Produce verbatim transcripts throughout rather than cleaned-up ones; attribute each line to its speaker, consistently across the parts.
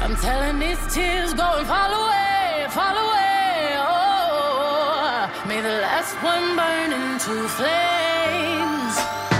Speaker 1: I'm telling these tears go and fall away, fall away. Oh, may the last one burn into flames.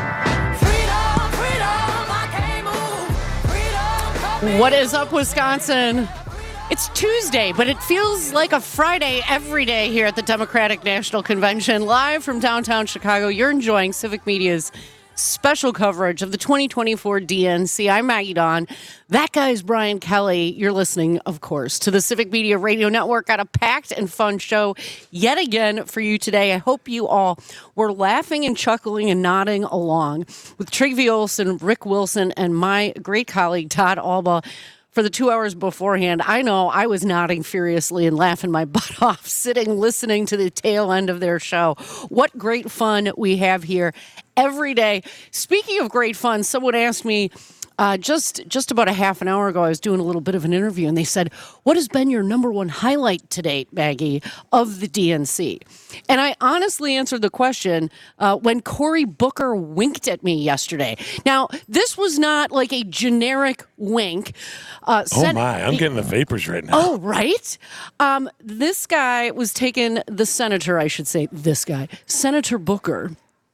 Speaker 1: Freedom, freedom, I can't move. Freedom, come
Speaker 2: What is up, Wisconsin? It's Tuesday, but it feels like a Friday every day here at the Democratic National Convention. Live from downtown Chicago, you're enjoying Civic Media's special coverage of the twenty twenty-four D N C. I'm Maggie Dawn. That guy's Brian Kelly. You're listening, of course, to the Civic Media Radio Network. Got a packed and fun show yet again for you today. I hope you all were laughing and chuckling and nodding along with Trygve Olsen, Rick Wilson, and my great colleague, Todd Alba. For the two hours beforehand, I know I was nodding furiously and laughing my butt off, sitting, listening to the tail end of their show. What great fun we have here every day. Speaking of great fun, someone asked me uh, just, just about a half an hour ago, I was doing a little bit of an interview, and they said, what has been your number one highlight to date, Maggie, of the D N C? And I honestly answered the question uh, when Cory Booker winked at me yesterday. Now, this was not like a generic wink. Uh,
Speaker 3: oh,
Speaker 2: sen-
Speaker 3: my. I'm getting the vapors right now.
Speaker 2: Oh, right? Um, this guy was taking, the senator, I should say, this guy, Senator Booker,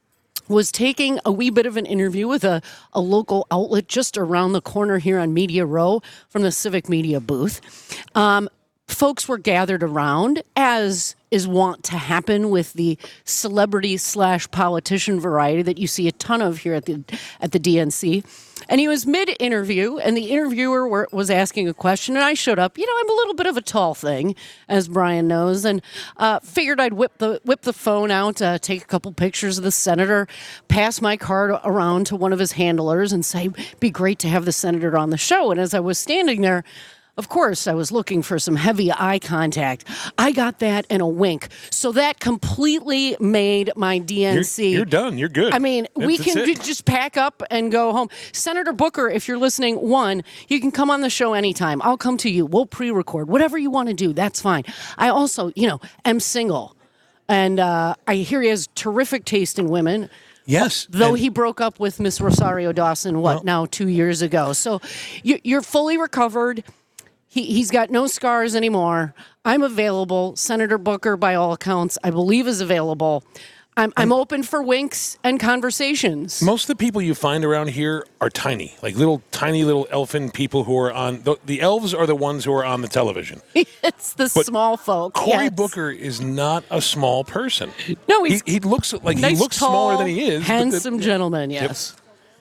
Speaker 2: was taking a wee bit of an interview with a, a local outlet just around the corner here on Media Row from the Civic Media booth. Um, folks were gathered around, as is wont to happen with the celebrity slash politician variety that you see a ton of here at the at the D N C. And he was mid-interview, and the interviewer were, was asking a question, and I showed up. You know, I'm a little bit of a tall thing, as Brian knows, and uh, figured I'd whip the whip the phone out, uh, take a couple pictures of the senator, pass my card around to one of his handlers, and say, be great to have the senator on the show. And as I was standing there, of course, I was looking for some heavy eye contact. I got that and a wink. So that completely made my D N C.
Speaker 3: You're, you're done. You're good.
Speaker 2: I mean,
Speaker 3: That's,
Speaker 2: we
Speaker 3: that's
Speaker 2: can
Speaker 3: it.
Speaker 2: d- just pack up and go home. Senator Booker, if you're listening, one, you can come on the show anytime. I'll come to you. We'll pre-record. Whatever you want to do, that's fine. I also, you know, am single. And uh, I hear he has terrific taste in women.
Speaker 3: Yes.
Speaker 2: Though
Speaker 3: and-
Speaker 2: he broke up with Miss Rosario Dawson, what,
Speaker 3: Well-
Speaker 2: now two years ago. So you, you're fully recovered. He, he's got no scars anymore. I'm available. Senator Booker, by all accounts, I believe is available. I'm, I'm open for winks and conversations.
Speaker 3: Most of the people you find around here are tiny, like little tiny little elfin people who are on the, the elves are the ones who are on the television.
Speaker 2: It's the
Speaker 3: But
Speaker 2: small folk.
Speaker 3: Cory
Speaker 2: yes.
Speaker 3: Booker is not a small person.
Speaker 2: No, he's
Speaker 3: he, he looks like
Speaker 2: nice,
Speaker 3: he looks
Speaker 2: tall,
Speaker 3: smaller than he is. but
Speaker 2: handsome
Speaker 3: the-
Speaker 2: gentleman. Yes.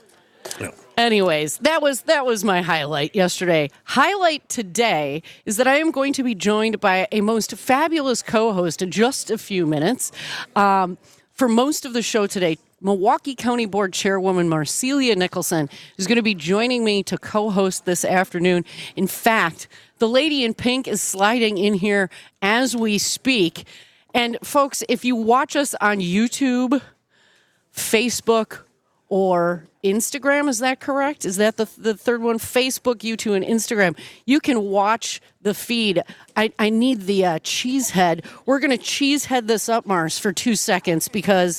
Speaker 3: No.
Speaker 2: Anyways, that was that was my highlight yesterday. Highlight today is that I am going to be joined by a most fabulous co-host in just a few minutes. Um, for most of the show today, Milwaukee County Board Chairwoman Marcelia Nicholson is going to be joining me to co-host this afternoon. In fact, the lady in pink is sliding in here as we speak. And folks, if you watch us on YouTube, Facebook, or Instagram, is that correct? Is that the the third one? Facebook, YouTube, and Instagram. You can watch the feed. I, I need the uh, cheese head. We're going to cheese head this up, Mars, for two seconds because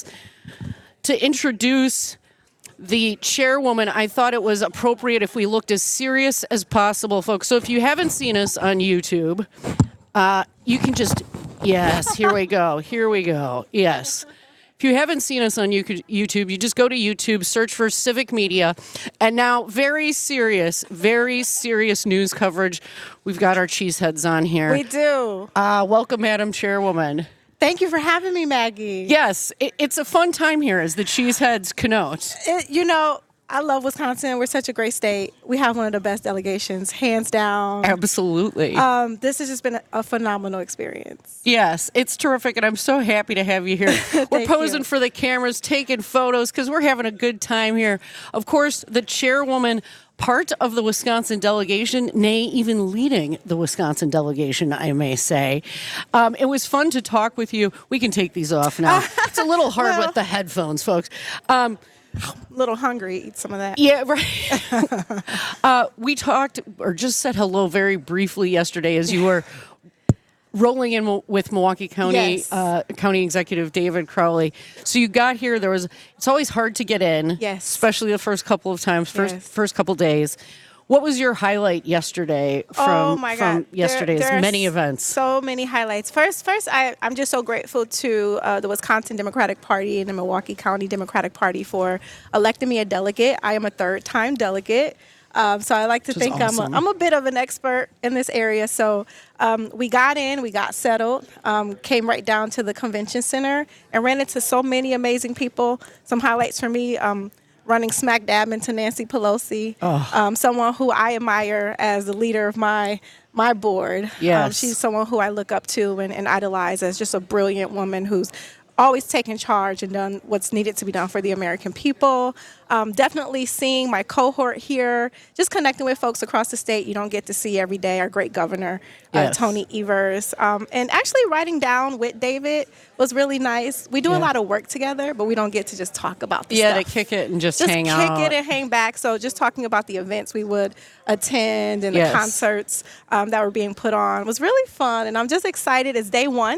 Speaker 2: to introduce the chairwoman, I thought it was appropriate if we looked as serious as possible, folks. So if you haven't seen us on YouTube, uh, you can just, yes, here we go. Here we go. Yes. If you haven't seen us on YouTube, you just go to YouTube, search for Civic Media, and now very serious, very serious news coverage. We've got our cheeseheads on here.
Speaker 4: We do.
Speaker 2: Uh, welcome, Madam Chairwoman.
Speaker 4: Thank you for having me, Maggie.
Speaker 2: Yes, it, it's a fun time here, as the cheeseheads connote.
Speaker 4: It, you know, I love Wisconsin. We're such a great state. We have one of the best delegations, hands down.
Speaker 2: Absolutely.
Speaker 4: Um, this has just been a, a phenomenal experience.
Speaker 2: Yes, it's terrific, and I'm so happy to have you here. We're
Speaker 4: Thank
Speaker 2: posing
Speaker 4: you.
Speaker 2: for the cameras, taking photos, because we're having a good time here. Of course, the chairwoman, part of the Wisconsin delegation, nay, even leading the Wisconsin delegation, I may say. Um, it was fun to talk with you. We can take these off now. It's a little hard
Speaker 4: Well.
Speaker 2: with the headphones, folks. Um,
Speaker 4: A little hungry. Eat some of that.
Speaker 2: Yeah, right. uh, we talked or just said hello very briefly yesterday as you were rolling in Mo- with Milwaukee County
Speaker 4: Yes.
Speaker 2: uh, County Executive David Crowley. So you got here. There was. It's always hard to get in.
Speaker 4: Yes.
Speaker 2: Especially the first couple of times, first
Speaker 4: Yes.
Speaker 2: first couple days. What was your highlight yesterday from,
Speaker 4: oh my
Speaker 2: from
Speaker 4: God.
Speaker 2: yesterday's
Speaker 4: there, there are
Speaker 2: many events?
Speaker 4: So many highlights. First, first, I, I'm just so grateful to uh, the Wisconsin Democratic Party and the Milwaukee County Democratic Party for electing me a delegate. I am a third-time delegate. Um, so I like to
Speaker 2: Which is
Speaker 4: think
Speaker 2: awesome.
Speaker 4: I'm, a, I'm a bit of an expert in this area. So um, we got in, we got settled, um, came right down to the convention center and ran into so many amazing people. Some highlights for me, um, running smack dab into Nancy Pelosi, um, someone who I admire as the leader of my my board. Um,
Speaker 2: Yes.
Speaker 4: she's someone who I look up to and, and idolize as just a brilliant woman who's always taken charge and done what's needed to be done for the American people. Um, definitely seeing my cohort here, just connecting with folks across the state you don't get to see every day, our great governor, uh,
Speaker 2: Yes.
Speaker 4: Tony Evers. Um, and actually writing down with David was really nice. We do
Speaker 2: Yeah.
Speaker 4: a lot of work together, but we don't get to just talk about the
Speaker 2: Yeah,
Speaker 4: stuff.
Speaker 2: to kick it and just,
Speaker 4: Just
Speaker 2: hang
Speaker 4: kick
Speaker 2: out.
Speaker 4: it and hang back. So just talking about the events we would attend and
Speaker 2: Yes.
Speaker 4: the concerts um, that were being put on was really fun. And I'm just excited. It's day one.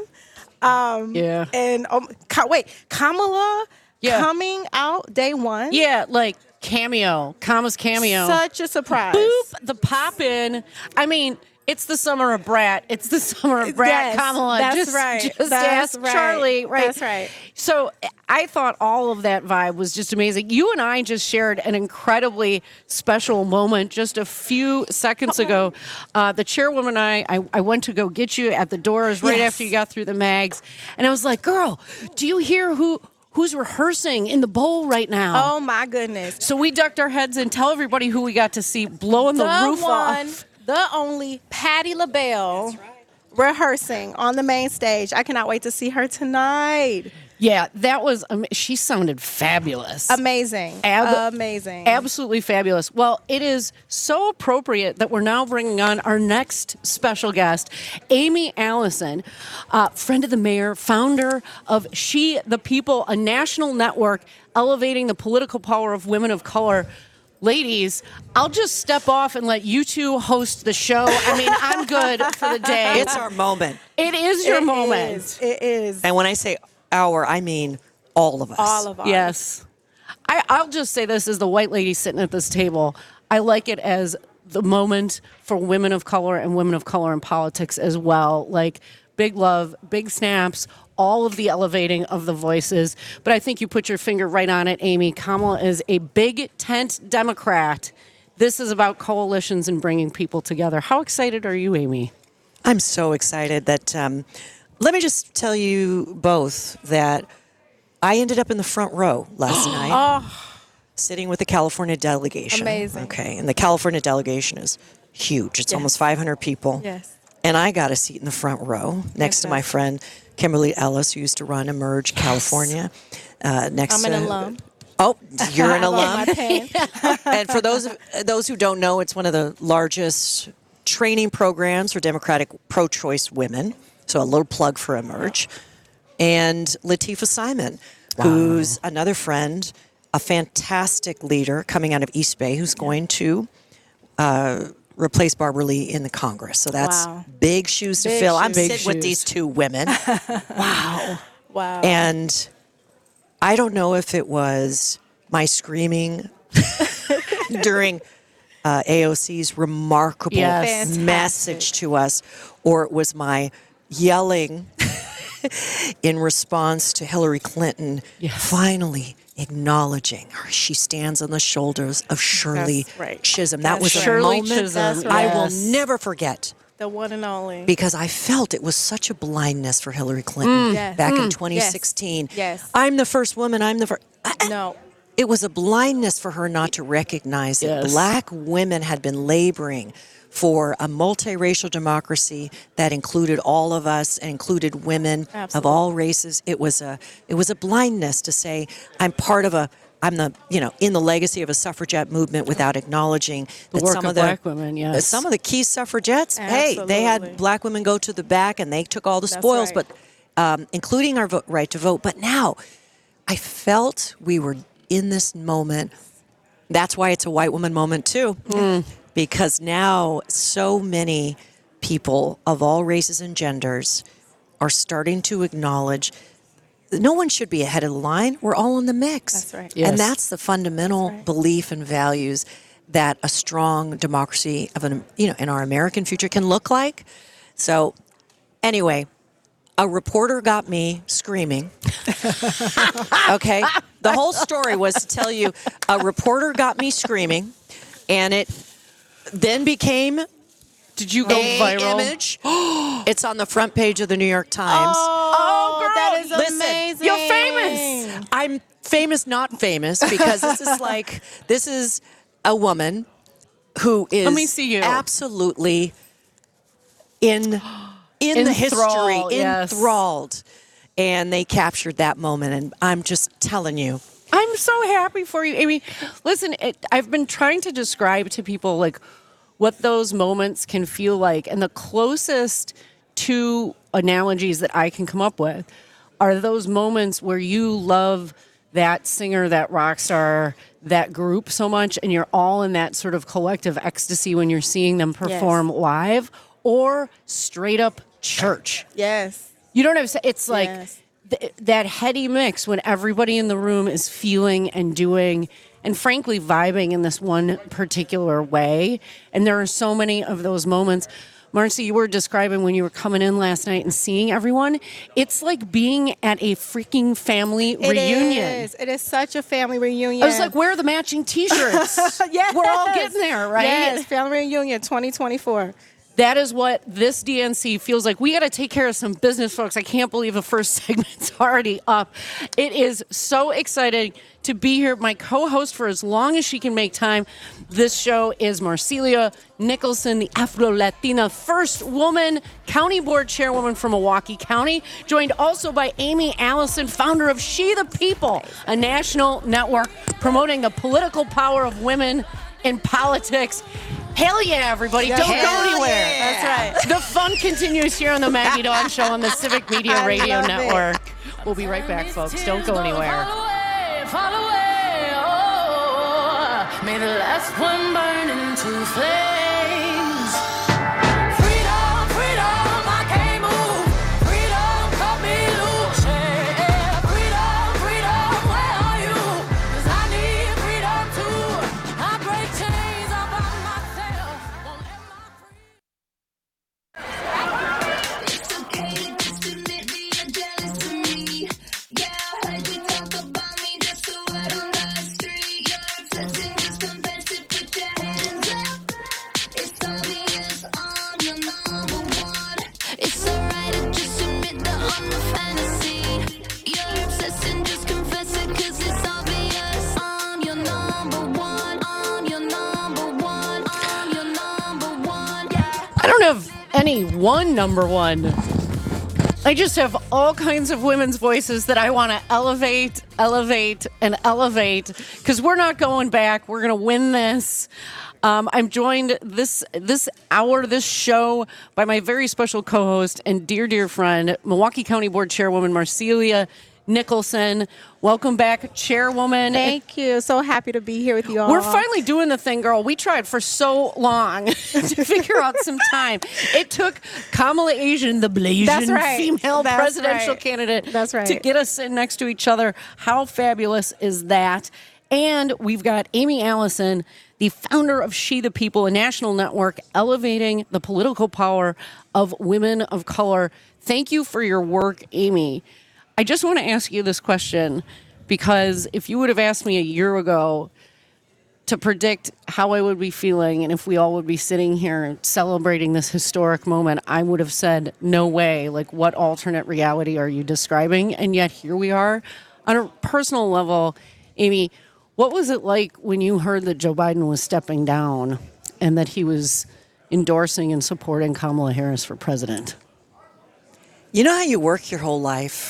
Speaker 4: Um,
Speaker 2: Yeah.
Speaker 4: And um, Ka- wait, Kamala
Speaker 2: Yeah.
Speaker 4: coming out day one.
Speaker 2: Yeah, like cameo, Kama's cameo.
Speaker 4: Such a surprise.
Speaker 2: Boop, the pop in. I mean, it's the summer of Brat. It's the summer of Brat.
Speaker 4: Yes,
Speaker 2: Kamala.
Speaker 4: that's
Speaker 2: just,
Speaker 4: right.
Speaker 2: Just
Speaker 4: That's
Speaker 2: ask
Speaker 4: right.
Speaker 2: Charlie. Right.
Speaker 4: That's right.
Speaker 2: So I thought all of that vibe was just amazing. You and I just shared an incredibly special moment just a few seconds ago. Uh, the chairwoman and I, I, I went to go get you at the doors right
Speaker 4: Yes.
Speaker 2: after you got through the mags, and I was like, "Girl, do you hear who?" Who's rehearsing in the bowl right now?
Speaker 4: Oh my goodness.
Speaker 2: So we ducked our heads and tell everybody who we got to see blowing the,
Speaker 4: The
Speaker 2: roof
Speaker 4: one,
Speaker 2: off.
Speaker 4: the only Patti LaBelle rehearsing on the main stage. I cannot wait to see her tonight.
Speaker 2: Yeah, that was, um, she sounded fabulous.
Speaker 4: Amazing.
Speaker 2: Ab-
Speaker 4: Amazing.
Speaker 2: Absolutely fabulous. Well, it is so appropriate that we're now bringing on our next special guest, Amy Allison, uh, friend of the mayor, founder of She the People, a national network elevating the political power of women of color. Ladies, I'll just step off and let you two host the show. I mean, I'm good for the day.
Speaker 5: It's our moment.
Speaker 2: It is your
Speaker 4: It
Speaker 2: moment.
Speaker 4: is. It is.
Speaker 5: And when I say our, I mean all of us.
Speaker 4: All of us.
Speaker 2: Yes. I, I'll just say this as the white lady sitting at this table. I like it as the moment for women of color and women of color in politics as well. Like big love, big snaps, all of the elevating of the voices. But I think you put your finger right on it, Amy. Kamala is a big tent Democrat. This is about coalitions and bringing people together. How excited are you, Amy?
Speaker 5: I'm so excited that, um, let me just tell you both that I ended up in the front row last night, sitting with the California delegation.
Speaker 4: Amazing.
Speaker 5: Okay, and the California delegation is huge. It's
Speaker 4: Yes.
Speaker 5: almost five hundred people.
Speaker 4: Yes.
Speaker 5: And I got a seat in the front row next to my
Speaker 4: Fantastic.
Speaker 5: friend Kimberly Ellis, who used to run Emerge California. Uh, next
Speaker 4: I'm an
Speaker 5: to,
Speaker 4: alum.
Speaker 5: Oh, you're an
Speaker 4: I love
Speaker 5: alum.
Speaker 4: my pen.
Speaker 5: And for those of, those who don't know, it's one of the largest training programs for Democratic pro-choice women. So a little plug for Emerge. And Latifah Simon, who's another friend, a fantastic leader coming out of East Bay, who's going to uh, replace Barbara Lee in the Congress. So that's
Speaker 4: Wow.
Speaker 5: big shoes to
Speaker 4: Big
Speaker 5: fill. I'm
Speaker 4: shoes.
Speaker 2: Big
Speaker 5: sitting with
Speaker 2: shoes.
Speaker 5: these two women. Wow.
Speaker 4: Wow.
Speaker 5: And I don't know if it was my screaming during uh, A O C's remarkable
Speaker 2: Yes.
Speaker 4: Fantastic.
Speaker 5: message to us, or it was my yelling in response to Hillary Clinton
Speaker 2: Yes.
Speaker 5: finally acknowledging her. She stands on the shoulders of Shirley
Speaker 4: That's right.
Speaker 5: Chisholm. That
Speaker 4: That's
Speaker 5: was
Speaker 4: right.
Speaker 5: a
Speaker 2: Shirley
Speaker 5: moment
Speaker 2: Chisholm,
Speaker 5: I
Speaker 2: yes.
Speaker 5: will never forget.
Speaker 4: The one and only.
Speaker 5: Because I felt it was such a blindness for Hillary Clinton
Speaker 4: Yes.
Speaker 5: back in
Speaker 4: Mm.
Speaker 5: twenty sixteen.
Speaker 4: Yes.
Speaker 5: I'm the first woman. I'm the first.
Speaker 4: No.
Speaker 5: It was a blindness for her not to recognize that
Speaker 2: Yes.
Speaker 5: black women had been laboring for a multiracial democracy that included all of us and included women of
Speaker 4: Absolutely.
Speaker 5: all races. It was a it was a blindness to say I'm part of a I'm the you know in the legacy of a suffragette movement without acknowledging that
Speaker 2: work
Speaker 5: some
Speaker 2: of
Speaker 5: of the
Speaker 2: black women, yes.
Speaker 5: some of the key suffragettes, hey, they
Speaker 4: Absolutely.
Speaker 5: had black women go to the back and they took all the
Speaker 4: That's
Speaker 5: spoils,
Speaker 4: right.
Speaker 5: but um, including our vo- right to vote. But now, I felt we were in this moment. That's why it's a white woman moment too,
Speaker 2: Mm.
Speaker 5: because now so many people of all races and genders are starting to acknowledge no one should be ahead of the line. We're all in the mix.
Speaker 4: That's right.
Speaker 2: Yes.
Speaker 5: And that's the fundamental
Speaker 4: right.
Speaker 5: belief and values that a strong democracy of an, you know, in our American future can look like. So anyway, a reporter got me screaming. Okay. The whole story was to tell you a reporter got me screaming, and it then became
Speaker 2: Did you go
Speaker 5: a
Speaker 2: viral?
Speaker 5: image. It's on the front page of the New York Times.
Speaker 4: Oh,
Speaker 2: girl,
Speaker 4: that is
Speaker 5: listen,
Speaker 4: amazing.
Speaker 2: You're famous.
Speaker 5: I'm famous, not famous, because this is like, this is a woman who is
Speaker 2: Let me see you.
Speaker 5: absolutely in in the history,
Speaker 2: Enthralled, yes.
Speaker 5: enthralled. And they captured that moment, and I'm just telling you.
Speaker 2: I'm so happy for you, Amy. Listen, it, I've been trying to describe to people like what those moments can feel like, and the closest two analogies that I can come up with are those moments where you love that singer, that rock star, that group so much, and you're all in that sort of collective ecstasy when you're seeing them perform live, or straight up church.
Speaker 4: Yes.
Speaker 2: You know what I'm saying? It's like
Speaker 4: Yes.
Speaker 2: th- that heady mix when everybody in the room is feeling and doing and frankly vibing in this one particular way. And there are so many of those moments. Marcy, you were describing when you were coming in last night and seeing everyone. It's like being at a freaking family
Speaker 4: It
Speaker 2: reunion.
Speaker 4: is. It is such a family reunion.
Speaker 2: I was like, where are the matching T-shirts?
Speaker 4: Yes.
Speaker 2: We're all getting there, right?
Speaker 4: Yes, family reunion twenty twenty-four.
Speaker 2: That is what this D N C feels like. We got to take care of some business, folks. I can't believe the first segment's already up. It is so exciting to be here. My co-host for as long as she can make time. This show is Marcelia Nicholson, the Afro-Latina first woman county board chairwoman from Milwaukee County, joined also by Amy Allison, founder of She the People, a national network promoting the political power of women in politics. Hell yeah, everybody. Don't
Speaker 5: Hell
Speaker 2: go anywhere.
Speaker 5: yeah.
Speaker 4: That's right.
Speaker 2: The fun continues here on the Maggie Dawn Show on the Civic Media
Speaker 4: I
Speaker 2: Radio
Speaker 4: love it.
Speaker 2: Network. We'll be right back, folks. Don't go anywhere.
Speaker 1: Fall away, fall away, oh, may the last one burn into flames. Freedom, freedom, I can't move. Freedom, cut me loose. Yeah. Freedom, freedom, where are you? 'Cause I need freedom too. I break chains all by myself. Won't let my freedom.
Speaker 6: It's okay, just admit that you're jealous of me. Yeah, I heard you talk about me, just the word on the street. You're obsessing, just confess it, put your hands up. It's obvious I'm your number one. It's alright to just admit that I'm the fantasy. You're obsessing, just confess it, 'cause it's obvious I'm your number one. I'm your number one. I'm your number one. Yeah.
Speaker 2: I don't have any one number one. I just have all kinds of women's voices that I want to elevate, elevate, and elevate because we're not going back. We're going to win this. Um, I'm joined this this hour, this show, by my very special co-host and dear, dear friend, Milwaukee County Board Chairwoman Marcelia Nicholson. Welcome back, Chairwoman.
Speaker 4: Thank you. So happy to be here with you all.
Speaker 2: We're finally doing the thing, girl. We tried for so long to figure out some time. It took Kamala Asian, the Blasian
Speaker 4: That's right.
Speaker 2: female
Speaker 4: That's
Speaker 2: presidential
Speaker 4: right.
Speaker 2: candidate,
Speaker 4: That's right.
Speaker 2: to get us in next to each other. How fabulous is that? And we've got Amy Allison, the founder of She the People, a national network elevating the political power of women of color. Thank you for your work, Amy. I just want to ask you this question because if you would have asked me a year ago to predict how I would be feeling and if we all would be sitting here celebrating this historic moment, I would have said, no way. Like, what alternate reality are you describing? And yet here we are. On a personal level, Amy, what was it like when you heard that Joe Biden was stepping down and that he was endorsing and supporting Kamala Harris for president?
Speaker 5: You know how you work your whole life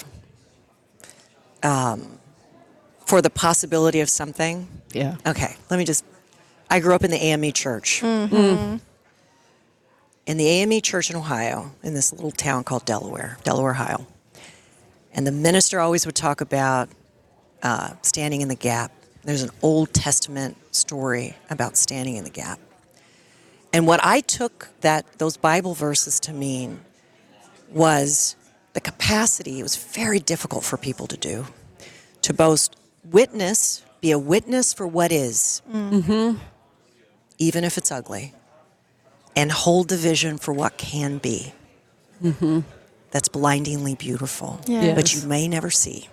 Speaker 5: um, for the possibility of something?
Speaker 2: Yeah.
Speaker 5: Okay, let me just. I grew up in the A M E church. In the A M E church in Ohio, in this little town called Delaware, Delaware, Ohio. And the minister always would talk about uh, standing in the gap. There's an Old Testament story about standing in the gap. And what I took that those Bible verses to mean was the capacity. It was very difficult for people to do, to both witness, be a witness for what is, mm-hmm. even if it's ugly, and hold the vision for what can be.
Speaker 2: Mm-hmm.
Speaker 5: That's blindingly beautiful,
Speaker 4: Yes.
Speaker 5: but you may never see.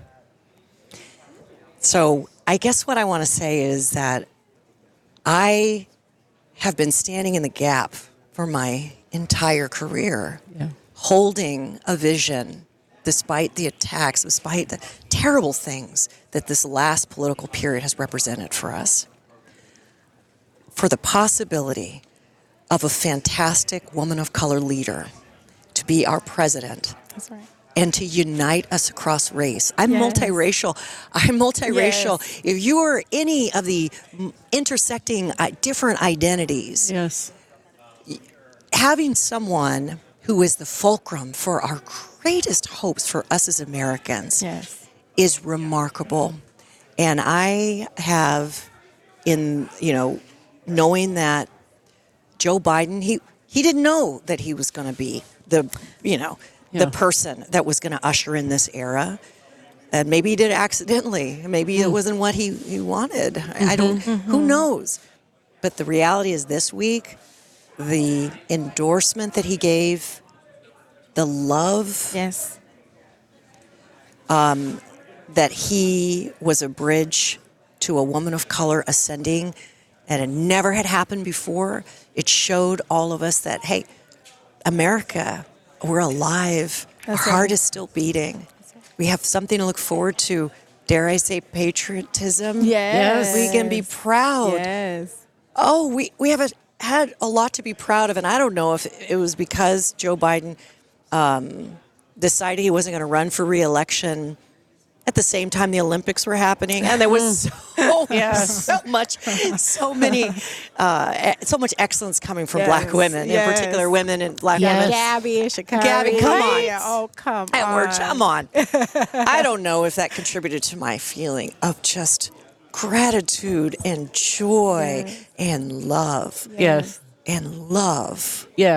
Speaker 5: So I guess what I want to say is that I have been standing in the gap for my entire career,
Speaker 2: Yeah.
Speaker 5: holding a vision despite the attacks, despite the terrible things that this last political period has represented for us, for the possibility of a fantastic woman of color leader to be our president
Speaker 4: That's right.
Speaker 5: and to unite us across race. I'm
Speaker 4: Yes.
Speaker 5: multiracial. I'm multiracial.
Speaker 4: Yes.
Speaker 5: If you are any of the mm, intersecting uh, different identities,
Speaker 2: Yes.
Speaker 5: having someone who is the fulcrum for our greatest hopes for us as Americans
Speaker 4: Yes.
Speaker 5: is remarkable. And I have, in, you know, knowing that Joe Biden, he, he didn't know that he was going to be the, you know,
Speaker 2: Yeah.
Speaker 5: the person that was going to usher in this era. And maybe he did it accidentally. Maybe it wasn't what he, he wanted. I, I don't, who knows? But the reality is this week, the endorsement that he gave, the love
Speaker 4: Yes.
Speaker 5: that he was a bridge to a woman of color ascending, and it never had happened before. It showed all of us that, hey, America, we're alive.
Speaker 4: That's
Speaker 5: Our heart
Speaker 4: right.
Speaker 5: is still beating. We have something to look forward to. Dare I say patriotism?
Speaker 4: Yes.
Speaker 5: We can be proud.
Speaker 4: Yes.
Speaker 5: Oh, we, we have a, had a lot to be proud of, and I don't know if it was because Joe Biden um, decided he wasn't going to run for re-election at the same time the Olympics were happening, and there was so, so much, so many, uh, e- so much excellence coming from Black
Speaker 4: Yes,
Speaker 5: women,
Speaker 4: yes.
Speaker 5: in particular women and Black
Speaker 2: Yes.
Speaker 5: women.
Speaker 4: Gabby and Chicago.
Speaker 5: Gabby, come on.
Speaker 4: Oh, come
Speaker 5: And
Speaker 4: on.
Speaker 5: we're, come on. I don't know if that contributed to my feeling of just gratitude and joy and love
Speaker 2: Yes.
Speaker 5: and love.
Speaker 2: Yeah.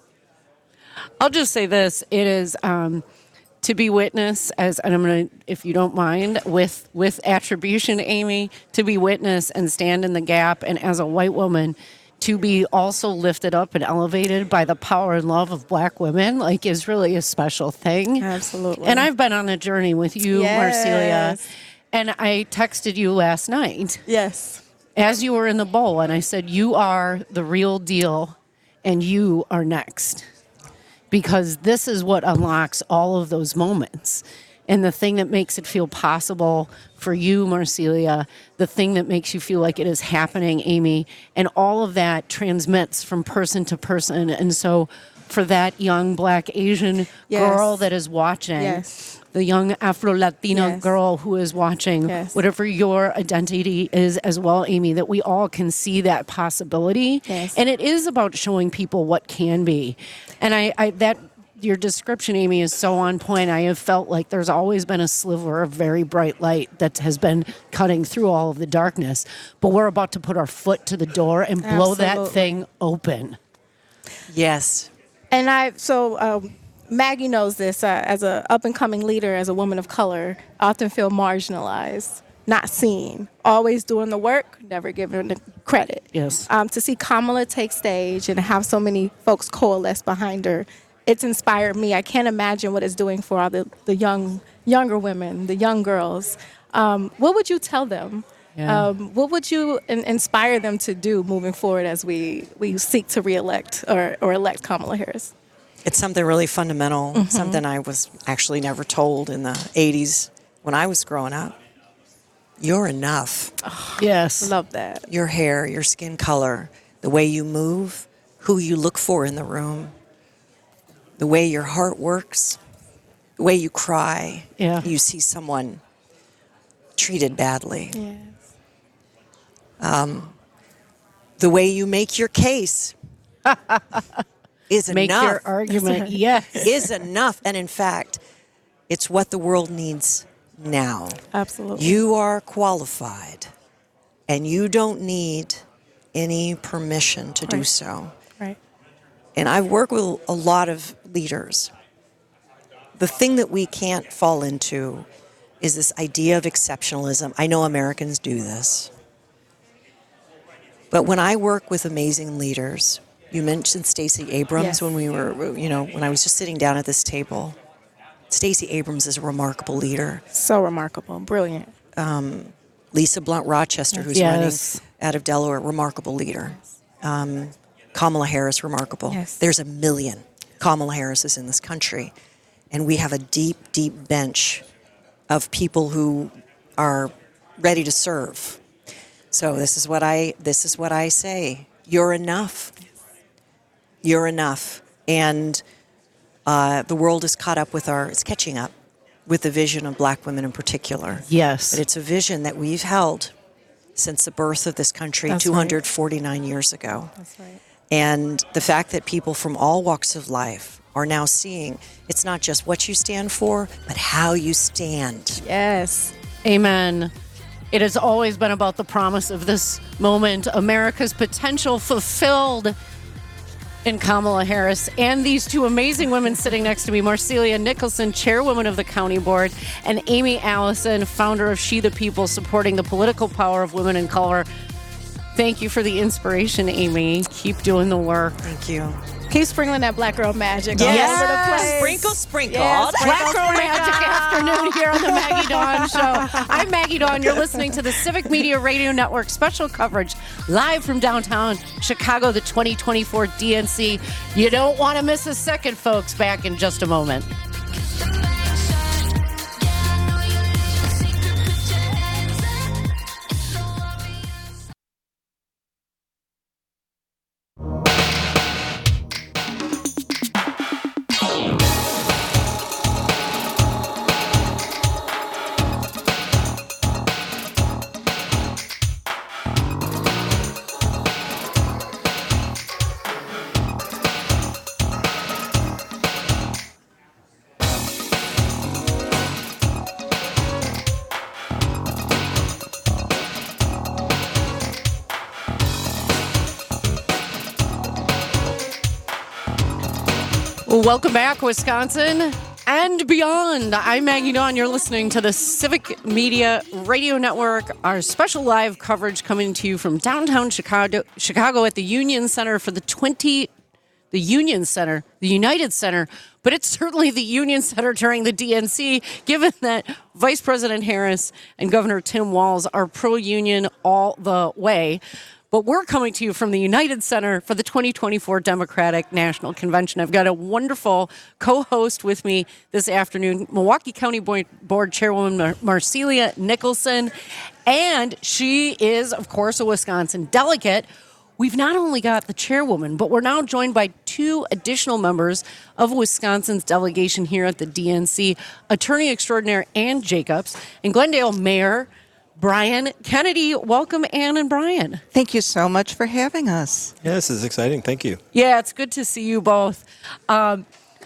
Speaker 2: I'll just say this: it is um, to be witness as, and I'm gonna, if you don't mind, with with attribution, Amy, to be witness and stand in the gap, and as a white woman, to be also lifted up and elevated by the power and love of Black women, like, is really a special thing.
Speaker 4: Absolutely.
Speaker 2: And I've been on a journey with you, Marcelia,
Speaker 4: Yes.
Speaker 2: and I texted you last night
Speaker 4: Yes.
Speaker 2: as you were in the bowl, and I said, you are the real deal, and you are next. Because this is what unlocks all of those moments. And the thing that makes it feel possible for you, Marcelia, the thing that makes you feel like it is happening, Amy, and all of that transmits from person to person. And so for that young Black Asian
Speaker 4: Yes.
Speaker 2: girl that is watching,
Speaker 4: Yes.
Speaker 2: the young Afro-Latina
Speaker 4: Yes.
Speaker 2: girl who is watching,
Speaker 4: Yes.
Speaker 2: whatever your identity is as well, Amy, that we all can see that possibility.
Speaker 4: Yes.
Speaker 2: And it is about showing people what can be. And I, I that your description, Amy, is so on point. I have felt like there's always been a sliver of very bright light that has been cutting through all of the darkness. But we're about to put our foot to the door and blow that
Speaker 4: Absolutely.
Speaker 2: thing open.
Speaker 5: Yes.
Speaker 4: And I, so um, Maggie knows this. Uh, as a up and coming leader, as a woman of color, I often feel marginalized, not seen, always doing the work, never given the credit.
Speaker 2: Yes.
Speaker 4: Um, to see Kamala take stage and have so many folks coalesce behind her, it's inspired me. I can't imagine what it's doing for all the, the young, younger women, the young girls. Um, what would you tell them?
Speaker 2: Yeah.
Speaker 4: Um, what would you in- inspire them to do moving forward as we, we seek to reelect or, or elect Kamala Harris?
Speaker 5: It's something really fundamental,
Speaker 4: Mm-hmm.
Speaker 5: something I was actually never told in the eighties when I was growing up. You're enough.
Speaker 2: Yes.
Speaker 4: Love that.
Speaker 5: Your hair, your skin color, the way you move, who you look for in the room, the way your heart works, the way you cry.
Speaker 2: Yeah.
Speaker 5: You see someone treated badly.
Speaker 4: Yes.
Speaker 5: The way you make your case is
Speaker 2: Make
Speaker 5: enough.
Speaker 2: your argument. Yes.
Speaker 5: Is enough. And in fact, it's what the world needs now.
Speaker 4: Absolutely.
Speaker 5: You are qualified, and you don't need any permission to do
Speaker 4: Right.
Speaker 5: so.
Speaker 4: Right.
Speaker 5: And I work with a lot of leaders. The thing that we can't fall into is this idea of exceptionalism. I know Americans do this. But when I work with amazing leaders, you mentioned Stacey Abrams
Speaker 4: Yes.
Speaker 5: when we were, you know, when I was just sitting down at this table. Stacey Abrams is a remarkable leader.
Speaker 4: So remarkable, brilliant.
Speaker 5: Lisa Blunt Rochester, who's
Speaker 2: Yes.
Speaker 5: running out of Delaware, remarkable leader. Um, Kamala Harris, remarkable.
Speaker 4: Yes.
Speaker 5: There's a million Kamala Harrises in this country, and we have a deep, deep bench of people who are ready to serve. So this is what I this is what I say. You're enough. You're enough, and uh, the world is caught up with our. It's catching up with the vision of Black women in particular.
Speaker 2: Yes.
Speaker 5: But it's a vision that we've held since the birth of this country
Speaker 4: That's
Speaker 5: two hundred forty-nine years ago.
Speaker 4: That's right.
Speaker 5: And the fact that people from all walks of life are now seeing it's not just what you stand for, but how you stand.
Speaker 4: Yes.
Speaker 2: Amen. It has always been about the promise of this moment, America's potential fulfilled in Kamala Harris and these two amazing women sitting next to me, Marcelia Nicholson, chairwoman of the county board, and Amy Allison, founder of She the People, supporting the political power of women in color. Thank you for the inspiration, Amy. Keep doing the work.
Speaker 5: Thank you.
Speaker 4: Keep sprinkling that black girl magic all
Speaker 5: Yes.
Speaker 4: over the place.
Speaker 5: Sprinkle, sprinkle.
Speaker 4: Yes,
Speaker 2: Black Girl Magic afternoon here on the Maggie Dawn Show. I'm Maggie Dawn. You're listening to the Civic Media Radio Network special coverage live from downtown Chicago, the twenty twenty-four D N C. You don't want to miss a second, folks. Back in just a moment. Welcome back, Wisconsin and beyond. I'm Maggie Dawn. You're listening to the Civic Media Radio Network, our special live coverage coming to you from downtown Chicago, Chicago at the Union Center for the twenty, the Union Center, the United Center, but it's certainly the Union Center during the D N C, given that Vice President Harris and Governor Tim Walz are pro-union all the way. But we're coming to you from the United Center for the twenty twenty-four Democratic National Convention. I've got a wonderful co-host with me this afternoon, Milwaukee County Board, Board Chairwoman Mar- Marcelia Nicholson, and she is, of course, a Wisconsin delegate. We've not only got the chairwoman, but we're now joined by two additional members of Wisconsin's delegation here at the D N C, Attorney Extraordinaire Ann Jacobs and Glendale Mayor Brian Kennedy. Welcome, Ann and Brian.
Speaker 7: Thank you so much for having us.
Speaker 8: Yeah, this is exciting. Thank you.
Speaker 2: Yeah, it's good to see you both. Um,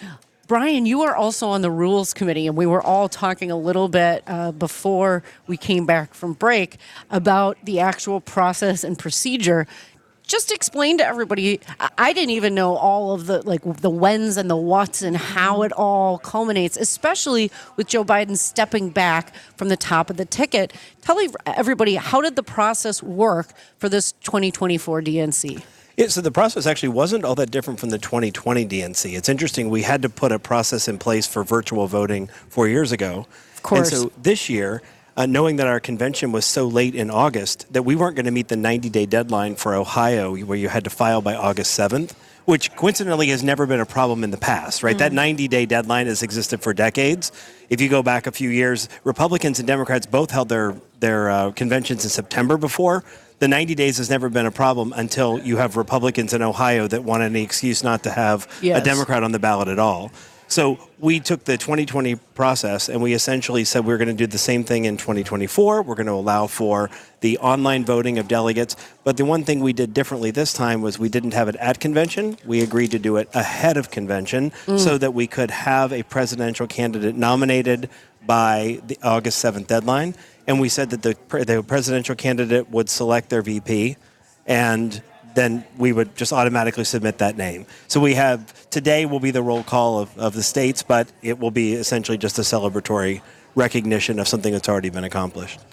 Speaker 2: Brian, you are also on the Rules Committee, and we were all talking a little bit uh, before we came back from break about the actual process and procedure. Just explain to everybody. I- I didn't even know all of the like the whens and the whats and how it all culminates, especially with Joe Biden stepping back from the top of the ticket. Tell ev- everybody, how did the process work for this twenty twenty-four D N C?
Speaker 8: Yeah, so the process actually wasn't all that different from the twenty twenty D N C. It's interesting. We had to put a process in place for virtual voting four years ago.
Speaker 2: Of course.
Speaker 8: And so this year, uh, knowing that our convention was so late in August, that we weren't going to meet the ninety-day deadline for Ohio, where you had to file by August seventh, which coincidentally has never been a problem in the past, right? Mm. That ninety-day deadline has existed for decades. If you go back a few years, Republicans and Democrats both held their, their uh, conventions in September before. The ninety days has never been a problem until you have Republicans in Ohio that want any excuse not to have
Speaker 2: Yes.
Speaker 8: a Democrat on the ballot at all. So we took the twenty twenty process and we essentially said we're going to do the same thing in twenty twenty-four. We're going to allow for the online voting of delegates. But the one thing we did differently this time was we didn't have it at convention. We agreed to do it ahead of convention mm. so that we could have a presidential candidate nominated by the August seventh deadline. And we said that the, the presidential candidate would select their V P and then we would just automatically submit that name. So we have, today will be the roll call of, of the states, but it will be essentially just a celebratory recognition of something that's already been accomplished.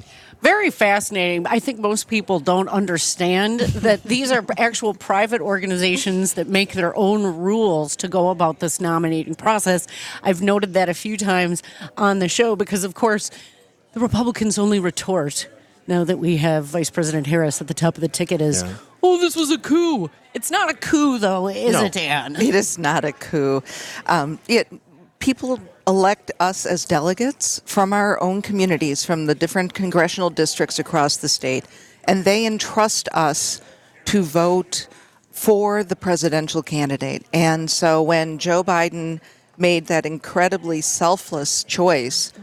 Speaker 2: Very fascinating. I think most people don't understand that these are actual private organizations that make their own rules to go about this nominating process. I've noted that a few times on the show because, of course, the Republicans only retort now that we have Vice President Harris at the top of the ticket is,
Speaker 8: Yeah.
Speaker 2: oh, this was a coup. It's not a coup, though, is
Speaker 8: No.
Speaker 2: it, Ann?
Speaker 7: It is not a coup. Um, it people elect us as delegates from our own communities, from the different congressional districts across the state, and they entrust us to vote for the presidential candidate. And so when Joe Biden made that incredibly selfless choice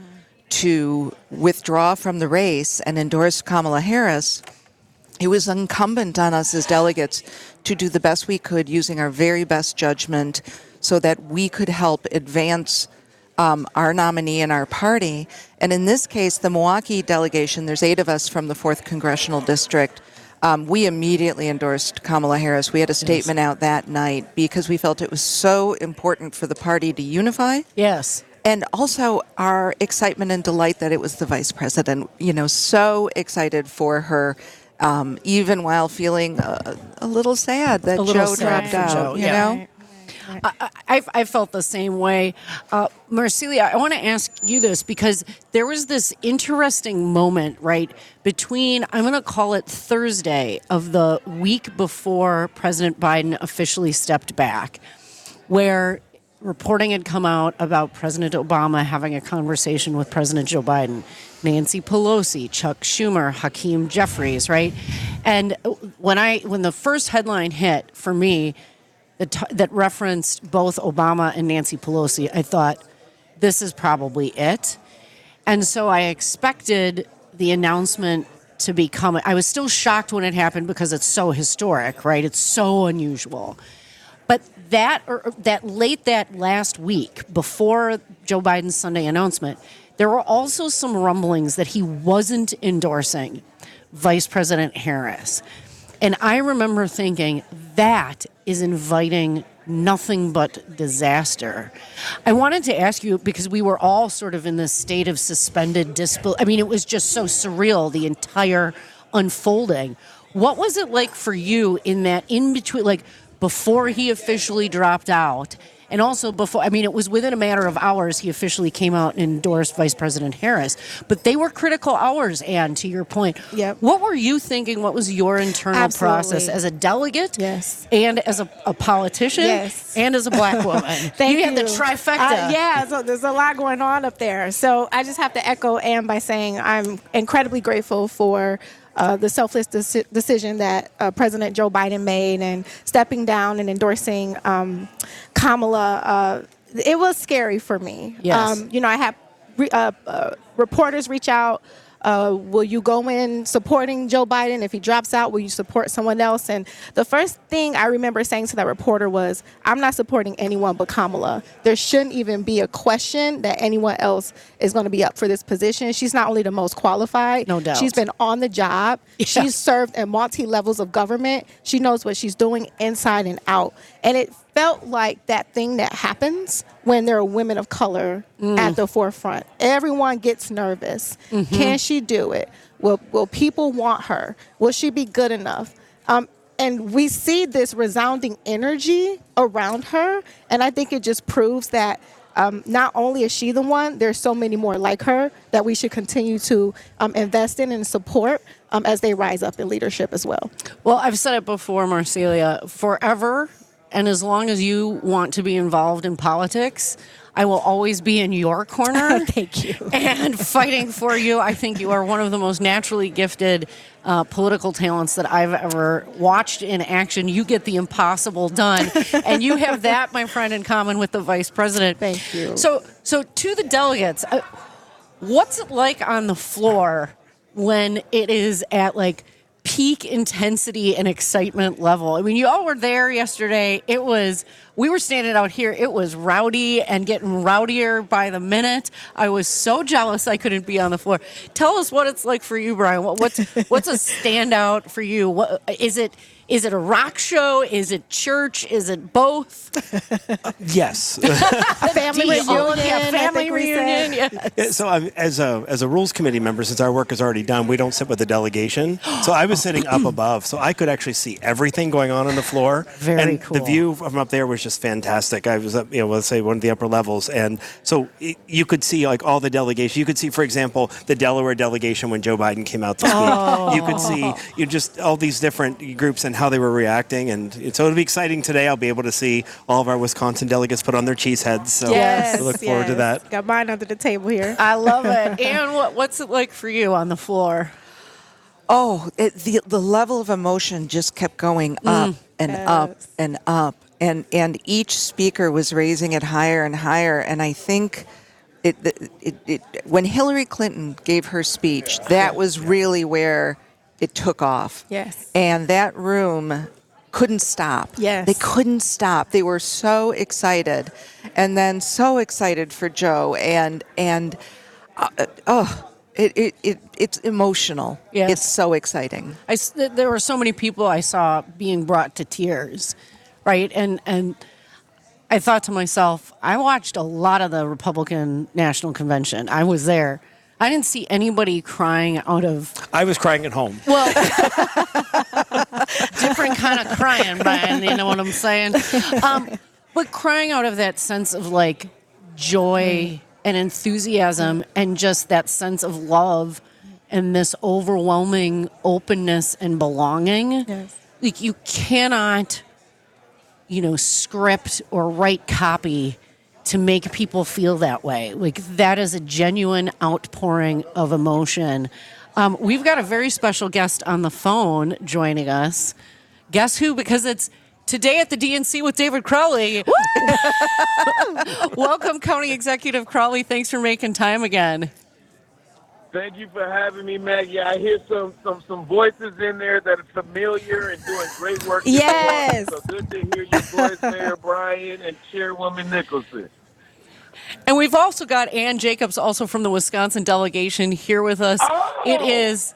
Speaker 7: to withdraw from the race and endorse Kamala Harris, it was incumbent on us as delegates to do the best we could using our very best judgment so that we could help advance um, our nominee and our party. And in this case, the Milwaukee delegation, there's eight of us from the fourth Congressional District, um, we immediately endorsed Kamala Harris. We had a statement out that night because we felt it was so important for the party to unify.
Speaker 2: Yes.
Speaker 7: And also our excitement and delight that it was the vice president, you know, so excited for her, um, even while feeling a, a little sad that
Speaker 2: A little
Speaker 7: Joe
Speaker 2: sad
Speaker 7: dropped
Speaker 2: for
Speaker 7: out,
Speaker 2: Joe,
Speaker 7: you
Speaker 2: yeah.
Speaker 7: know?
Speaker 2: I, I, I felt the same way. Uh, Marcelia, I want to ask you this because there was this interesting moment, right, between, I'm going to call it Thursday of the week before President Biden officially stepped back, where reporting had come out about President Obama having a conversation with President Joe Biden, Nancy Pelosi, Chuck Schumer, Hakeem Jeffries, right? And when I when the first headline hit for me that, t- that referenced both Obama and Nancy Pelosi, I thought, this is probably it. And so I expected the announcement to be coming. I was still shocked when it happened because it's so historic, right? It's so unusual. But that or that late that last week before Joe Biden's Sunday announcement, there were also some rumblings that he wasn't endorsing Vice President Harris. And I remember thinking that is inviting nothing but disaster. I wanted to ask you, because we were all sort of in this state of suspended disbelief. I mean, it was just so surreal, the entire unfolding. What was it like for you in that in between, like, before he officially dropped out, and also before, I mean, it was within a matter of hours he officially came out and endorsed Vice President Harris, but they were critical hours, Ann, to your point.
Speaker 4: Yep.
Speaker 2: What were you thinking? What was your internal
Speaker 4: Absolutely.
Speaker 2: process as a delegate?
Speaker 4: Yes.
Speaker 2: And as a, a politician?
Speaker 4: Yes.
Speaker 2: And as a black woman?
Speaker 4: Thank
Speaker 2: you
Speaker 4: you.
Speaker 2: had the trifecta.
Speaker 4: Uh, yeah, so there's a lot going on up there. So I just have to echo Ann by saying I'm incredibly grateful for uh, the selfless deci- decision that uh, President Joe Biden made and stepping down and endorsing um, Kamala. Uh, it was scary for me.
Speaker 2: Yes.
Speaker 4: Um, you know, I had re- uh, uh, reporters reach out. Uh, will you go in supporting Joe Biden? If he drops out, will you support someone else? And the first thing I remember saying to that reporter was, I'm not supporting anyone but Kamala. There shouldn't even be a question that anyone else is going to be up for this position. She's not only the most qualified.
Speaker 2: No doubt.
Speaker 4: She's been on the job.
Speaker 2: Yeah.
Speaker 4: She's served in multi levels of government. She knows what she's doing inside and out. And it felt like that thing that happens when there are women of color at the forefront. Everyone gets nervous. Can she do it? Will will people want her? Will she be good enough? Um, and we see this resounding energy around her, and I think it just proves that um, not only is she the one, there's so many more like her that we should continue to um, invest in and support um, as they rise up in leadership as well.
Speaker 2: Well, I've said it before, Marcelia, forever, and as long as you want to be involved in politics, I will always be in your corner.
Speaker 4: Thank you.
Speaker 2: And fighting for you. I think you are one of the most naturally gifted uh, political talents that I've ever watched in action. You get the impossible done. And you have that, my friend, in common with the vice president.
Speaker 4: Thank you.
Speaker 2: So, so to the delegates, uh, what's it like on the floor when it is at, like, peak intensity and excitement level? I mean, you all were there yesterday. It was we were standing out here. It was rowdy and getting rowdier by the minute. I was so jealous I couldn't be on the floor. Tell us what it's like for you, Brian. What, what's what's a standout for you? What is it? Is it a rock show? Is it church? Is it both?
Speaker 8: Yes.
Speaker 4: Family
Speaker 2: D- oh,
Speaker 4: reunion.
Speaker 2: yeah,
Speaker 4: I
Speaker 2: family
Speaker 4: think we said.
Speaker 2: reunion. Yes.
Speaker 8: Yeah, So I'm, as a as a rules committee member, since our work is already done, we don't sit with the delegation. So I was sitting up above, so I could actually see everything going on on the floor.
Speaker 2: Very
Speaker 8: and
Speaker 2: cool.
Speaker 8: The view from up there was just fantastic. I was up, you know, let's say one of the upper levels, and so it, you could see like all the delegation. You could see, for example, the Delaware delegation when Joe Biden came out to speak.
Speaker 2: Oh.
Speaker 8: You could see you just all these different groups and how they were reacting, and it- so it'll be exciting today. I'll be able to see all of our Wisconsin delegates put on their cheese heads. So
Speaker 4: Yes,
Speaker 8: I look forward to
Speaker 4: yes.
Speaker 8: that.
Speaker 4: Got mine under the table here.
Speaker 2: I love it. And what, what's it like for you on the floor?
Speaker 7: Oh, it, the the level of emotion just kept going up and up
Speaker 4: Yes.
Speaker 7: and up, and and each speaker was raising it higher and higher. And I think it, it, it, it when Hillary Clinton gave her speech, that was really where it took off.
Speaker 4: Yes.
Speaker 7: And that room couldn't stop.
Speaker 4: Yes.
Speaker 7: They couldn't stop. They were so excited, and then so excited for Joe, and and uh, oh. It, it, it it's emotional.
Speaker 2: Yes.
Speaker 7: It's so exciting.
Speaker 2: I s there were so many people I saw being brought to tears, right? And and I thought to myself, I watched a lot of the Republican National Convention. I was there. I didn't see anybody crying out of
Speaker 8: I was crying at home.
Speaker 2: well, different kind of crying, Brian. You know what I'm saying? Um, but crying out of that sense of like joy and enthusiasm and just that sense of love and this overwhelming openness and belonging.
Speaker 4: Yes.
Speaker 2: Like you cannot, you know, script or write copy to make people feel that way. Like that is a genuine outpouring of emotion. Um, we've got a very special guest on the phone joining us. Guess who? Because it's Today at the D N C with David Crowley. Welcome, County Executive Crowley. Thanks for making time again.
Speaker 9: Thank you for having me, Maggie. I hear some some some voices in there that are familiar and doing great work. this
Speaker 4: Yes.
Speaker 9: morning. So good to hear your voice, Mayor Brian and Chairwoman Nicholson.
Speaker 2: And we've also got Ann Jacobs, also from the Wisconsin delegation, here with us.
Speaker 9: Oh!
Speaker 2: It is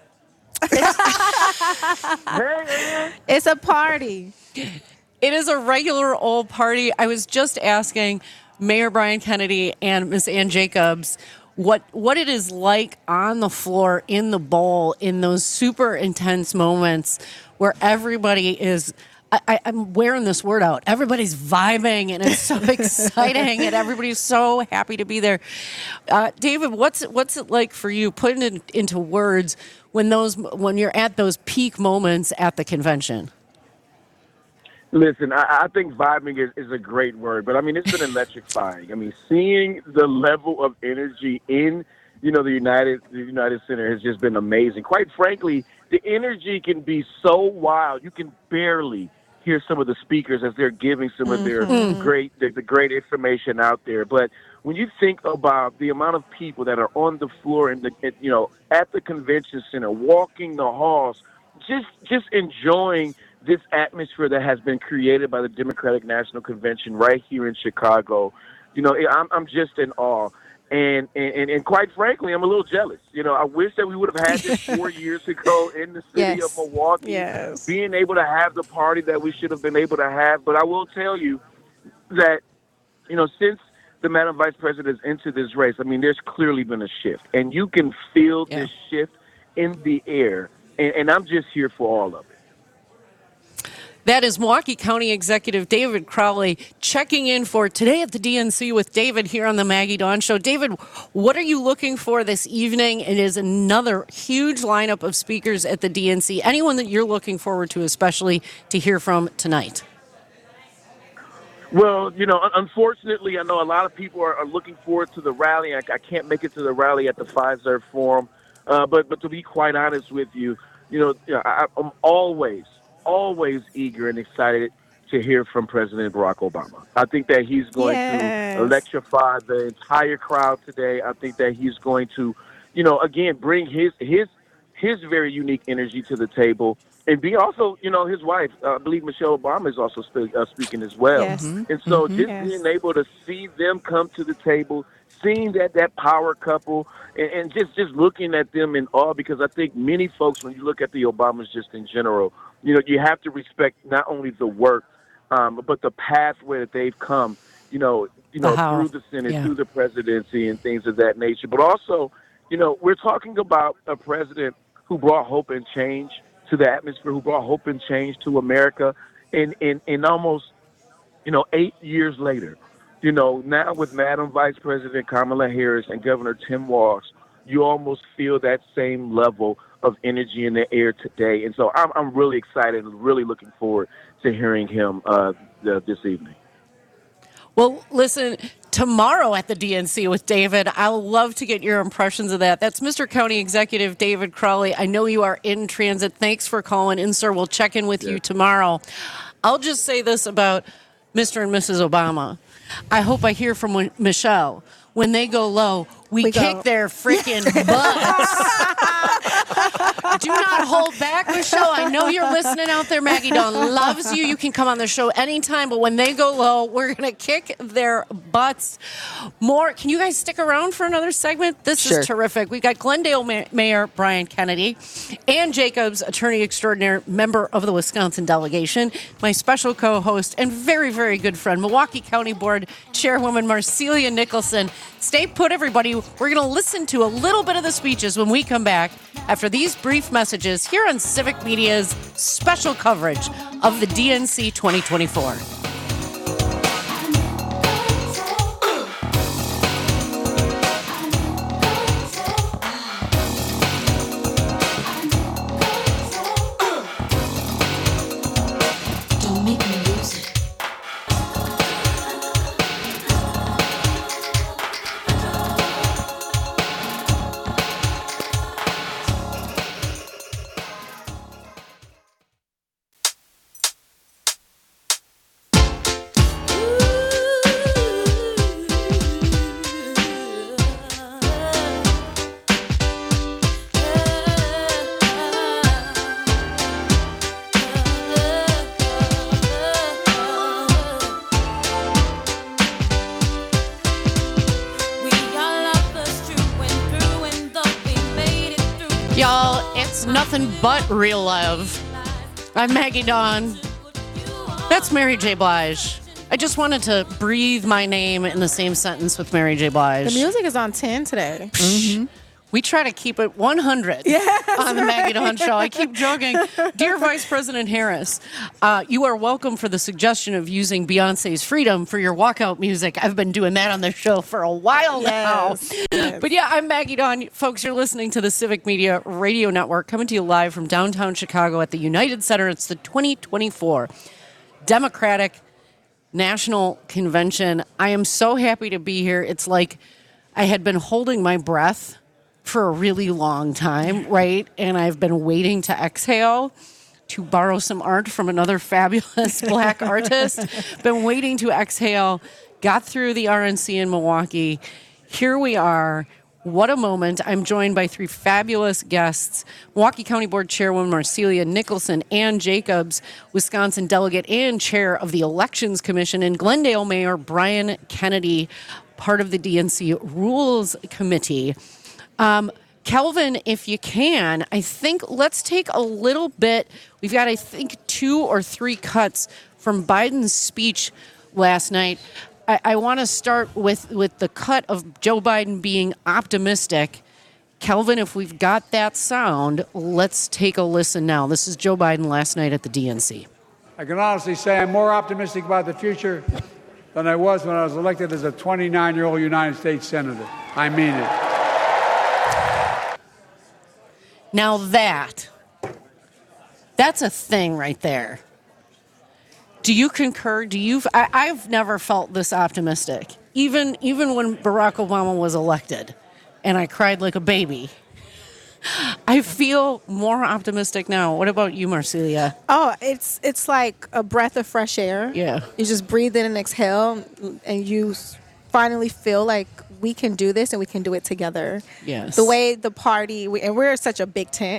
Speaker 9: Hey, Ann.
Speaker 4: It's a party.
Speaker 2: It is a regular old party. I was just asking Mayor Brian Kennedy and Miss Ann Jacobs what what it is like on the floor in the bowl in those super intense moments where everybody is. I, I, I'm wearing this word out. Everybody's vibing and it's so exciting and everybody's so happy to be there. Uh, David, what's it, what's it like for you putting it into words when those when you're at those peak moments at the convention?
Speaker 9: Listen, I, I think vibing is, is a great word, but I mean, it's been electrifying. I mean, seeing the level of energy in, you know, the United the United Center has just been amazing. Quite frankly, the energy can be so wild. You can barely hear some of the speakers as they're giving some of their great, the, the great information out there. But when you think about the amount of people that are on the floor in the, you know, at the convention center, walking the halls, just just enjoying this atmosphere that has been created by the Democratic National Convention right here in Chicago, you know, I'm I'm just in awe. And, and and quite frankly, I'm a little jealous. You know, I wish that we would have had this four years ago in the city
Speaker 4: Yes.
Speaker 9: of Milwaukee,
Speaker 4: Yes.
Speaker 9: being able to have the party that we should have been able to have. But I will tell you that, you know, since the Madam Vice President is into this race, I mean, there's clearly been a shift. And you can feel
Speaker 2: Yeah.
Speaker 9: this shift in the air. And, and I'm just here for all of it.
Speaker 2: That is Milwaukee County Executive David Crowley checking in for Today at the D N C with David here on the Maggie Dawn Show. David, what are you looking for this evening? It is another huge lineup of speakers at the D N C. Anyone that you're looking forward to, especially to hear from tonight?
Speaker 9: Well, you know, un- unfortunately, I know a lot of people are, are looking forward to the rally. I, I can't make it to the rally at the Pfizer Forum, uh, but but to be quite honest with you, you know, you know, I, I'm always, always eager and excited to hear from President Barack Obama. I think that he's going
Speaker 4: Yes.
Speaker 9: to electrify the entire crowd today. I think that he's going to, you know, again, bring his his his very unique energy to the table. and be also, you know, his wife, uh, I believe Michelle Obama is also spe- uh, speaking as well.
Speaker 4: Yes.
Speaker 9: And so just
Speaker 4: Yes.
Speaker 9: being able to see them come to the table, seeing that that power couple, and, and just, just looking at them in awe, because I think many folks, when you look at the Obamas just in general, you know, you have to respect not only the work, um, but the pathway that they've come, you know, you know,
Speaker 2: How-
Speaker 9: through the Senate,
Speaker 2: yeah.
Speaker 9: through the presidency and things of that nature. But also, you know, we're talking about a president who brought hope and change to the atmosphere, who brought hope and change to America. And, and, and almost, you know, eight years later, you know, now with Madam Vice President Kamala Harris and Governor Tim Walz, you almost feel that same level of energy in the air today. And so I'm, I'm really excited and really looking forward to hearing him uh, th- this evening.
Speaker 2: Well, listen, tomorrow at the D N C with David, I'll love to get your impressions of that. That's Mister County Executive David Crowley. I know you are in transit. Thanks for calling in, sir. We'll check in with you tomorrow. I'll just say this about Mister and Missus Obama. I hope I hear from Michelle. When they go low, we,
Speaker 4: We
Speaker 2: kick
Speaker 4: go.
Speaker 2: their freaking butts. Do not hold back, Michelle. I know you're listening out there. Maggie Dawn loves you. You can come on the show anytime, but when they go low, we're going to kick their butts. More. Can you guys stick around for another segment? This
Speaker 5: Sure.
Speaker 2: is terrific. We got Glendale Ma- Mayor Brian Kennedy, Ann Jacobs, attorney extraordinaire, member of the Wisconsin delegation, my special co-host and very, very good friend, Milwaukee County Board Chairwoman Marcelia Nicholson. Stay put, everybody. We're going to listen to a little bit of the speeches when we come back after these brief messages here on Civic Media's special coverage of the D N C twenty twenty-four.
Speaker 6: Don't make me lose it.
Speaker 2: Y'all, it's nothing but real love. I'm Maggie Dawn. That's Mary J. Blige. I just wanted to breathe my name in the same sentence with Mary J. Blige.
Speaker 4: The music is on ten today.
Speaker 2: We try to keep it one hundred on the Maggie Dawn Show. I keep joking. Dear Vice President Harris, uh, you are welcome for the suggestion of using Beyonce's Freedom for your walkout music. I've been doing that on the show for a while
Speaker 4: Yes,
Speaker 2: now.
Speaker 4: yes.
Speaker 2: But yeah, I'm Maggie Dawn. Folks, you're listening to the Civic Media Radio Network, coming to you live from downtown Chicago at the United Center. It's the twenty twenty-four Democratic National Convention. I am so happy to be here. It's like I had been holding my breath for a really long time, right? And I've been waiting to exhale, to borrow some art from another fabulous black artist. Been waiting to exhale, got through the R N C in Milwaukee. Here we are. What a moment. I'm joined by three fabulous guests. Milwaukee County Board Chairwoman Marcelia Nicholson, Ann Jacobs, Wisconsin delegate and chair of the Elections Commission, and Glendale Mayor Brian Kennedy, part of the D N C Rules Committee. Um, Kelvin, if you can, I think let's take a little bit. We've got, I think, two or three cuts from Biden's speech last night. I, I want to start with, with the cut of Joe Biden being optimistic. Kelvin, if we've got that sound, let's take a listen now. This is Joe Biden last night at the D N C.
Speaker 10: I can honestly say I'm more optimistic about the future than I was when I was elected as a twenty-nine-year-old United States Senator. I mean it.
Speaker 2: Now that, that's a thing right there. Do you concur? Do you? I, I've never felt this optimistic. Even even when Barack Obama was elected, and I cried like a baby. I feel more optimistic now. What about you, Marcelia?
Speaker 4: Oh, it's it's like a breath of fresh air.
Speaker 2: Yeah.
Speaker 4: You just breathe in and exhale, and you s- finally feel like we can do this and we can do it together.
Speaker 2: Yes.
Speaker 4: The way the party, we, and we're such a big tent,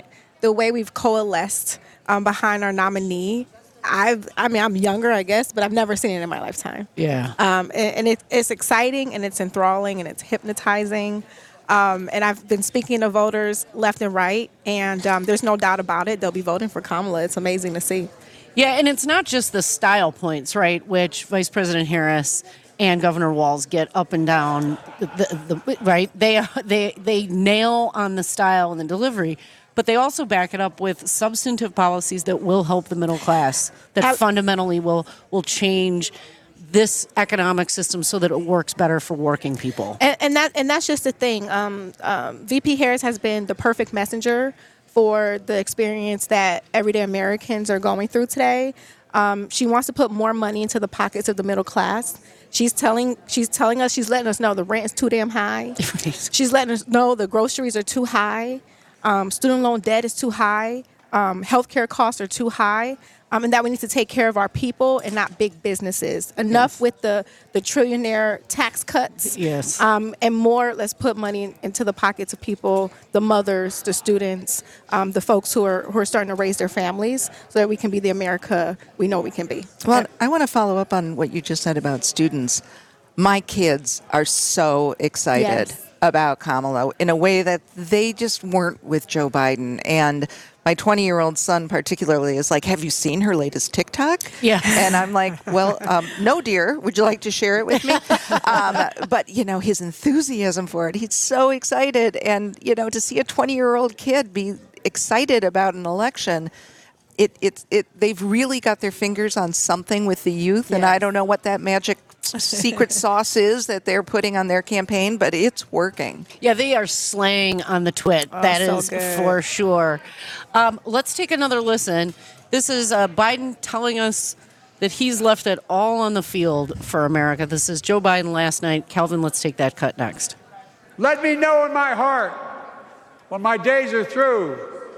Speaker 4: the way we've coalesced um, behind our nominee, I've, I mean, I'm younger, I guess, but I've never seen it in my lifetime.
Speaker 2: Yeah.
Speaker 4: Um, and and it, it's exciting, and it's enthralling, and it's hypnotizing. Um, and I've been speaking to voters left and right, and um, there's no doubt about it. They'll be voting for Kamala. It's amazing to see.
Speaker 2: Yeah, and it's not just the style points, right, which Vice President Harris and Governor Walz get up and down, the, the, the, right? They, they, they nail on the style and the delivery, but they also back it up with substantive policies that will help the middle class, that
Speaker 4: Ab-
Speaker 2: fundamentally will will change this economic system so that it works better for working people.
Speaker 4: And, and that and that's just the thing. Um, um, V P Harris has been the perfect messenger for the experience that everyday Americans are going through today. Um, she wants to put more money into the pockets of the middle class. She's telling she's telling us she's letting us know the rent is too damn high. She's letting us know the groceries are too high. Um, student loan debt is too high. Um, healthcare costs are too high. Um, and that we need to take care of our people and not big businesses. Enough
Speaker 2: Yes.
Speaker 4: with the, the trillionaire tax cuts.
Speaker 2: Yes.
Speaker 4: Um, and more, let's put money into the pockets of people, the mothers, the students, um, the folks who are who are starting to raise their families so that we can be the America we know we can be.
Speaker 7: Well, I want to follow up on what you just said about students. My kids are so excited
Speaker 4: Yes.
Speaker 7: about Kamala in a way that they just weren't with Joe Biden. And my twenty-year-old son particularly is like, have you seen her latest TikTok?
Speaker 2: Yeah.
Speaker 7: And I'm like, well, um, no, dear. Would you like to share it with me? um, but, you know, his enthusiasm for it, he's so excited. And, you know, to see a twenty-year-old kid be excited about an election, it, it, it, they've really got their fingers on something with the youth. And
Speaker 4: Yeah.
Speaker 7: I don't know what that magic secret sauce is that they're putting on their campaign, but it's working.
Speaker 2: Yeah, they are slaying on the twit. That
Speaker 4: so
Speaker 2: is
Speaker 4: good.
Speaker 2: for sure. Um, let's take another listen. This is uh, Biden telling us that he's left it all on the field for America. This is Joe Biden last night. Calvin, let's take that cut next.
Speaker 10: Let me know in my heart when my days are through.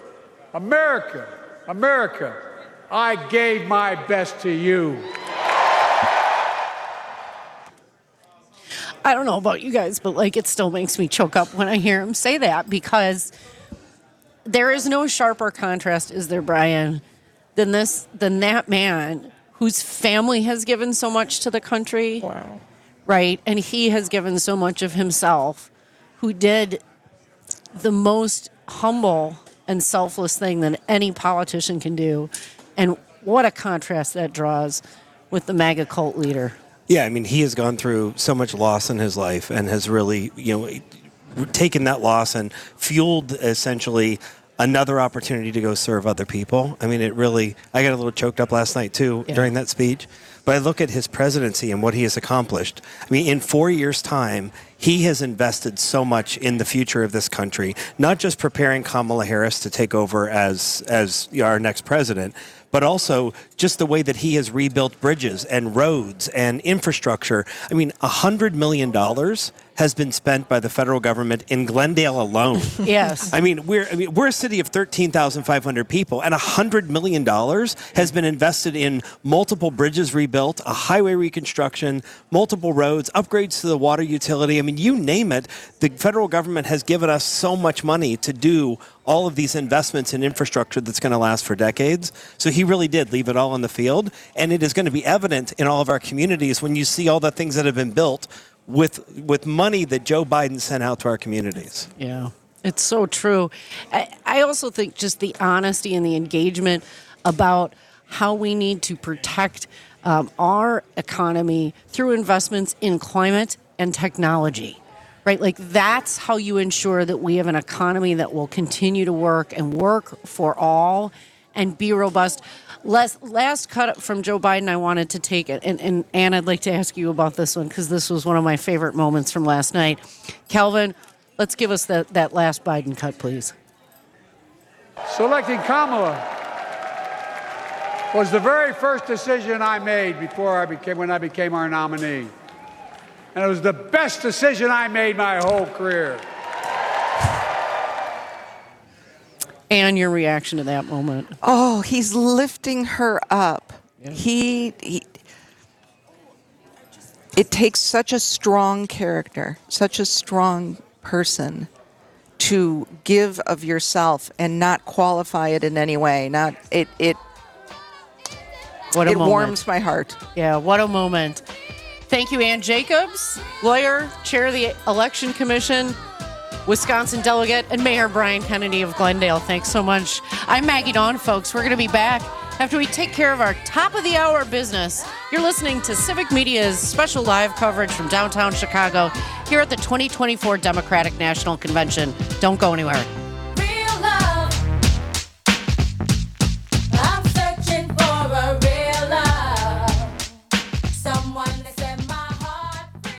Speaker 10: America, America, I gave my best to you.
Speaker 2: I don't know about you guys, but like it still makes me choke up when I hear him say that because there is no sharper contrast, is there, Brian, than this than that man whose family has given so much to the country.
Speaker 4: Wow.
Speaker 2: Right? And he has given so much of himself, who did the most humble and selfless thing that any politician can do. And what a contrast that draws with the MAGA cult leader.
Speaker 8: Yeah, I mean, he has gone through so much loss in his life and has really, you know, taken that loss and fueled essentially another opportunity to go serve other people. I mean, it really, I got a little choked up last night too
Speaker 2: Yeah.
Speaker 8: during that speech. But I look at his presidency and what he has accomplished. I mean, in four years' time, he has invested so much in the future of this country, not just preparing Kamala Harris to take over as as our next president, but also just the way that he has rebuilt bridges and roads and infrastructure. I mean, one hundred million dollars has been spent by the federal government in Glendale alone.
Speaker 2: Yes.
Speaker 8: I mean, we're I mean, we're a city of thirteen thousand five hundred people, and one hundred million dollars has been invested in multiple bridges rebuilt, a highway reconstruction, multiple roads, upgrades to the water utility. I mean, you name it, the federal government has given us so much money to do all of these investments in infrastructure that's going to last for decades. So he really did leave it all on the field, and it is going to be evident in all of our communities when you see all the things that have been built with with money that Joe Biden sent out to our communities.
Speaker 2: Yeah, it's so true. I, I also think just the honesty and the engagement about how we need to protect um, our economy through investments in climate and technology, right? Like that's how you ensure that we have an economy that will continue to work and work for all and be robust. Last, last cut from Joe Biden, I wanted to take it. And, and Ann, I'd like to ask you about this one because this was one of my favorite moments from last night. Calvin, let's give us that, that last Biden cut, please.
Speaker 10: Selecting Kamala was the very first decision I made before I became when I became our nominee. And it was the best decision I made my whole career.
Speaker 2: And your reaction to that moment.
Speaker 7: Oh, he's lifting her up.
Speaker 2: Yeah.
Speaker 7: He, he it takes such a strong character, such a strong person to give of yourself and not qualify it in any way. Not it it
Speaker 2: What a
Speaker 7: it
Speaker 2: moment.
Speaker 7: warms my heart.
Speaker 2: Yeah, what a moment. Thank you, Ann Jacobs, lawyer, chair of the Election Commission, Wisconsin delegate, and Mayor Brian Kennedy of Glendale. Thanks so much. I'm Maggie Dawn, folks. We're going to be back after we take care of our top of the hour business. You're listening to Civic Media's special live coverage from downtown Chicago here at the twenty twenty-four Democratic National Convention. Don't go anywhere.